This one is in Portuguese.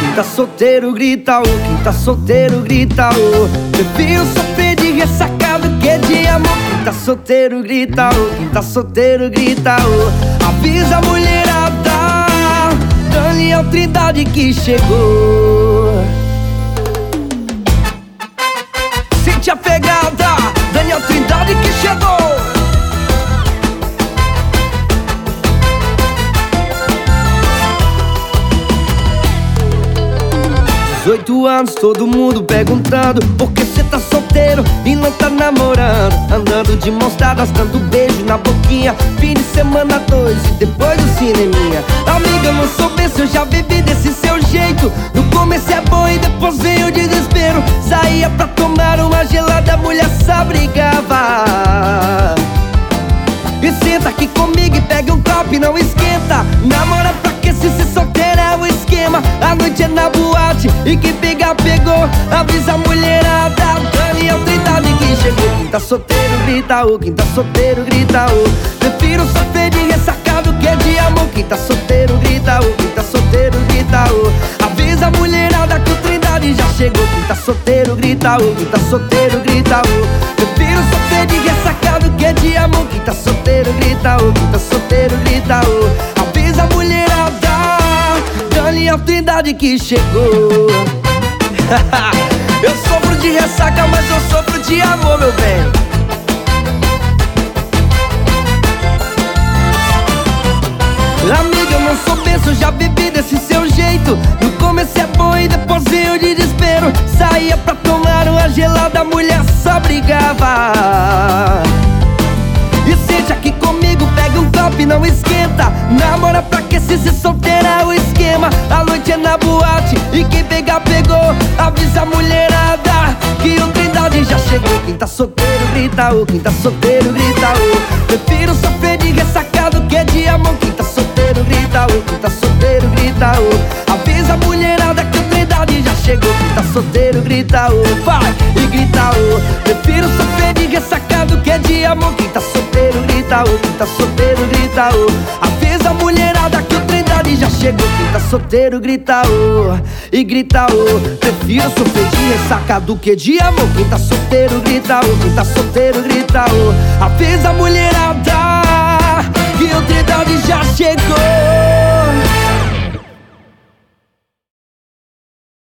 Quem tá solteiro grita ô, quem tá solteiro grita ô. Prefiro sofrer de ressaca do que de amor. Quem tá solteiro grita ô, quem tá solteiro grita ô. Avisa a mulherada, Daniel Trindade que chegou. Sente a pegada, Daniel Trindade que chegou. 18 anos, todo mundo perguntando por que cê tá solteiro e não tá namorando. Andando de mãos dadas, dando beijo na boquinha. Fim de semana 2 e depois do cineminha. Amiga, eu não soube se eu já bebi desse seu jeito. No começo é bom e depois vem o desespero. Saía pra tomar uma gelada, a mulher só brigava. E senta aqui comigo e pega um copo e não esquenta. Namora pra que se solteira é o esquema. A noite é na boate e quem pegar pegou. Avisa a mulherada, Daniel Trindade que chegou. Quem tá solteiro grita ô, quem tá solteiro grita ô. Prefiro sofrer de ressaca do que de amor. Quem tá solteiro grita ô, quem tá solteiro grita ô. Avisa a mulherada que o Trindade já chegou. Quem tá solteiro grita ô, quem tá solteiro grita ô. Prefiro sofrer de ressaca do que de amor. Quem tá solteiro grita ô, quem tá solteiro grita ô. Avisa a mulherada, Daniel Trindade que chegou. Eu sofro de ressaca, mas eu sofro de amor, meu bem. Amiga, eu não sou benção, já bebi desse seu jeito. No começo é bom e depois veio de desespero. Saía pra tomar uma gelada, a mulher só brigava. E sente aqui comigo, pega um copo e não esquenta. Namora pra que se solteira é o esquema. A noite é na boate e quem pegar pegou. Avisa a mulherada que o Trindade já chegou. Quem tá solteiro grita ô, quem tá solteiro grita ô. Prefiro sofrer de ressaca do que de amor. Quem tá solteiro grita ô, quem tá solteiro grita ô. Avisa a mulherada que o Trindade já chegou. Quem tá solteiro grita ô, vai e grita ô. Prefiro sofrer de ressaca do que de amor. Quem tá solteiro grita ô, quem tá solteiro grita ô. Avisa a mulherada que o Trindade já chegou. Quem tá solteiro grita ô e grita ô. Prefiro sofrer de ressaca do que de amor. Quem tá solteiro grita ô, quem tá solteiro grita ô. Avisa a mulherada que o Trindade já chegou.